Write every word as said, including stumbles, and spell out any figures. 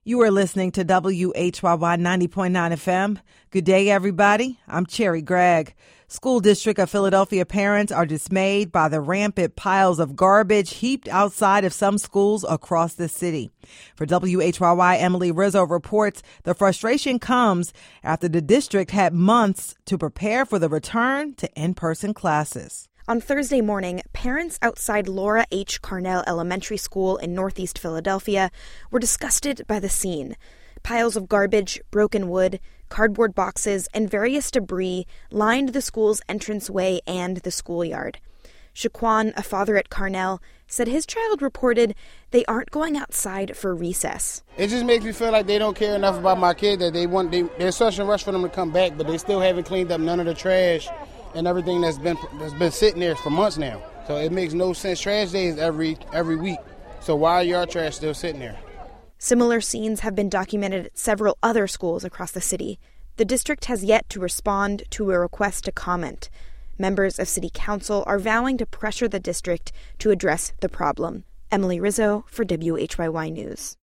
You are listening to W H Y Y ninety point nine F M. Good day, everybody. I'm Cherry Gregg. School District of Philadelphia parents are dismayed by the rampant piles of garbage heaped outside of some schools across the city. For W H Y Y, Emily Rizzo reports the frustration comes after the district had months to prepare for the return to in-person classes. On Thursday morning, parents outside Laura H. Carnell Elementary School in Northeast Philadelphia were disgusted by the scene. Piles of garbage, broken wood, cardboard boxes, and various debris lined the school's entranceway and the schoolyard. Shaquan, a father at Carnell, said his child reported they aren't going outside for recess. It just makes me feel like they don't care enough about my kid that they want. They, there's such a rush for them to come back, but they still haven't cleaned up none of the trash and everything that's been that's been sitting there for months now. So it makes no sense. Trash day is every every week. So why are your trash still sitting there? Similar scenes have been documented at several other schools across the city. The district has yet to respond to a request to comment. Members of city council are vowing to pressure the district to address the problem. Emily Rizzo for W H Y Y News.